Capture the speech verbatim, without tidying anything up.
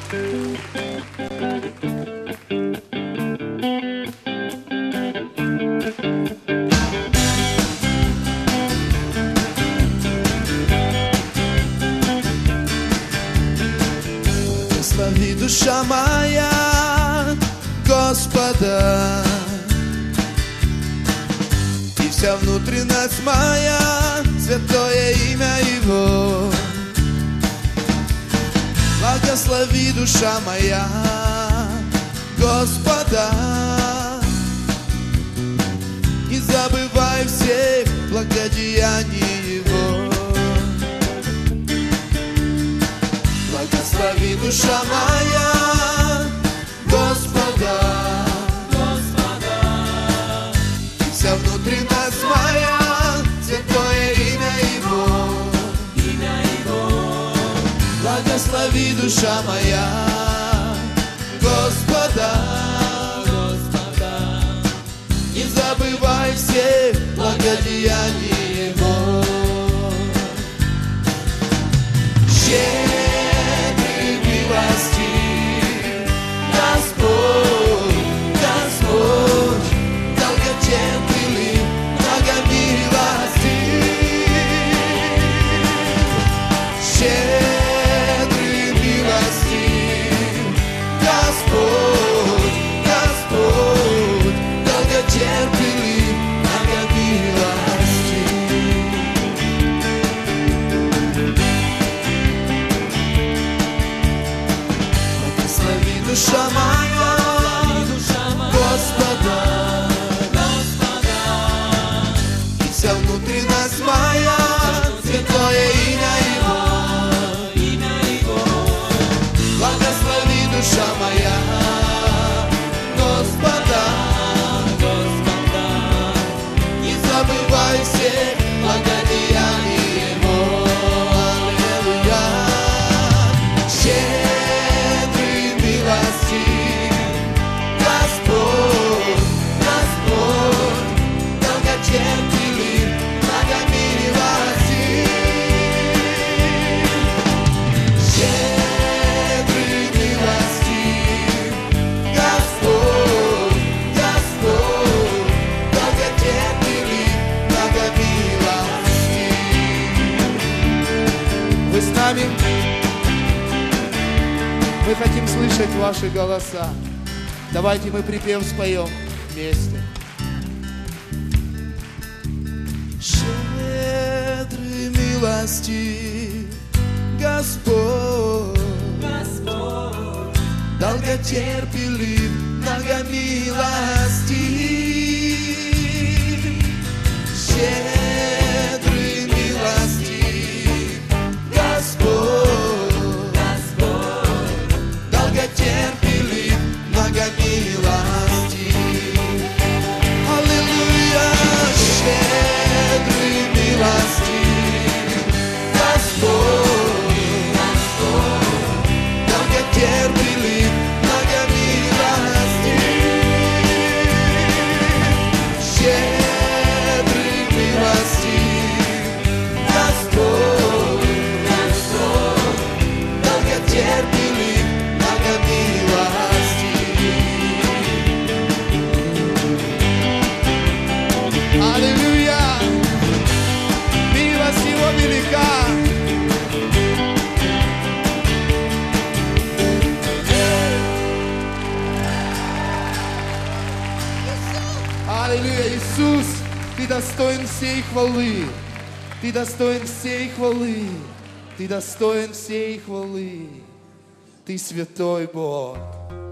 Благослови, душа моя, Господа, и вся внутренность моя, святое имя Его. Благослови, душа моя, Господа, не забывай всех благодеяний Его. Благослови, душа моя, Господа, Господа, и вся внутренность моя, святое имя Его, имя Его. Благослови, душа моя, Господа, Господа, не забывай всех благодеяний Его. Господь, Господь, долготерпелив, многомилостив, щедрый, милостив. Господь, Господь, долготерпелив, многомилостив. Благослови, душа моя, Господа, Господа, и вся внутренность моя, святое имя Его, имя Его. Благослови, душа моя, Господа, Господа, не забывай всех благодеяний Его. Аллилуйя. Щедрый, милостив, Господь, Господь, долготерпелив, многомилостив. Щедрый, милостив, Господь, Господь, долготерпелив, многомилостив. Вы с нами? Мы хотим слышать ваши голоса. Давайте мы припев споем вместе. Щедрый, милостив, Господь, Господь, долготерпелив, многомилостив. Щедрый, милостив, Господь, Господь, долготерпелив, многомилостив. Аллилуйя. Щедрый, милостив, Господь, Господь, долготерпелив, многомилостив. Щедрый, милостив, Господь, Господь, долготерпелив, многомилостив. Аллилуйя! Милость Его велика. Аллилуйя! Иисус, Ты достоин всей хвалы. Ты достоин всей хвалы. Ты достоин всей хвалы. Ты святой Бог.